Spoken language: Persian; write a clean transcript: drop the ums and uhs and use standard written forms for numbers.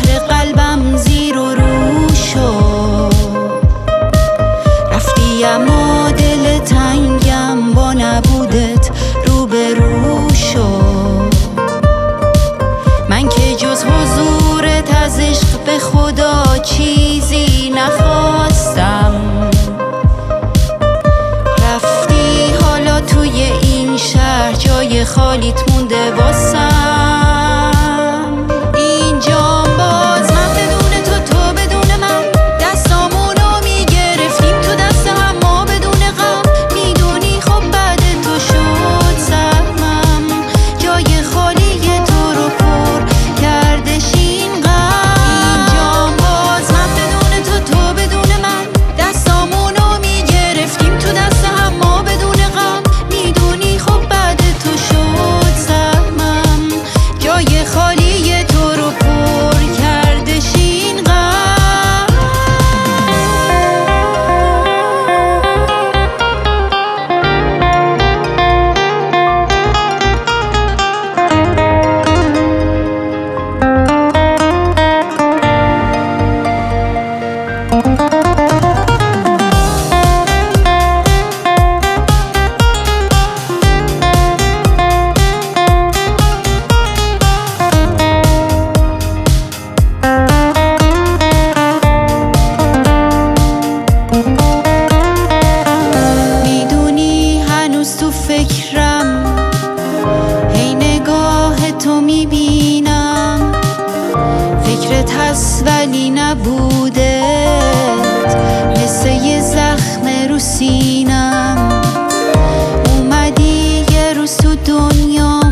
شهر قلبم زیر و رو شد. رفتی اما دل تنگم با نبودت رو به رو شد. من که جز حضورت از عشق به خدا چیزی نخواستم. رفتی حالا توی این شهر جای خالیت مونده واسم. اینجام باز من بدون تو، تو بدون من، دستامونو میگرفتیم تو دست هم ما بدون غم. میدونی خب بعد تو شد سهمم، جای خالی تو رو پر کردش این غم. اینجام باز من بدون تو، تو بدون من، دستامونو میگرفتیم تو دست هم ما بدون غم. میدونی خب بعد تو شد سهمم، جای خالی تو رو پر کردش این غم. میدونی هنوز تو فکرم، هی نگاه تو میبینم. فکرت هست ولی نبودت، مثل یه زخم رو سینم. اومدی یه روز تو دنیا